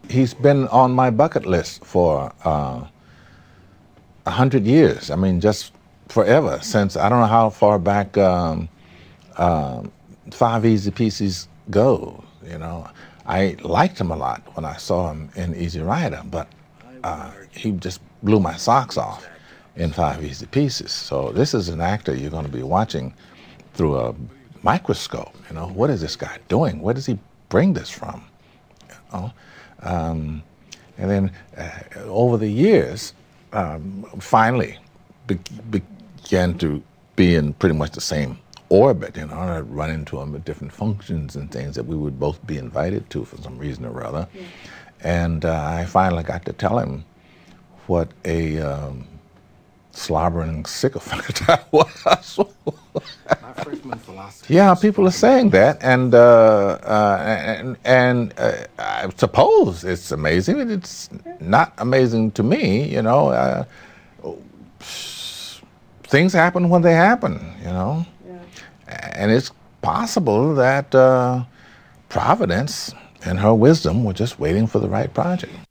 he's been on my bucket list for 100 years. I mean, just forever, since I don't know how far back Five Easy Pieces goes. You know, I liked him a lot when I saw him in Easy Rider, but he just blew my socks off in Five Easy Pieces. So this is an actor you're going to be watching through a microscope. You know, what is this guy doing? Where does he bring this from? You know? And then over the years, finally began to be in pretty much the same orbit. You know, I'd run into him at different functions and things that we would both be invited to for some reason or other. Yeah. And I finally got to tell him what a slobbering sycophant I was. My freshman philosophy. Yeah, people are saying that, and I suppose it's amazing. It's not amazing to me, you know. Things happen when they happen, you know. Yeah. And it's possible that Providence, in her wisdom, were just waiting for the right project.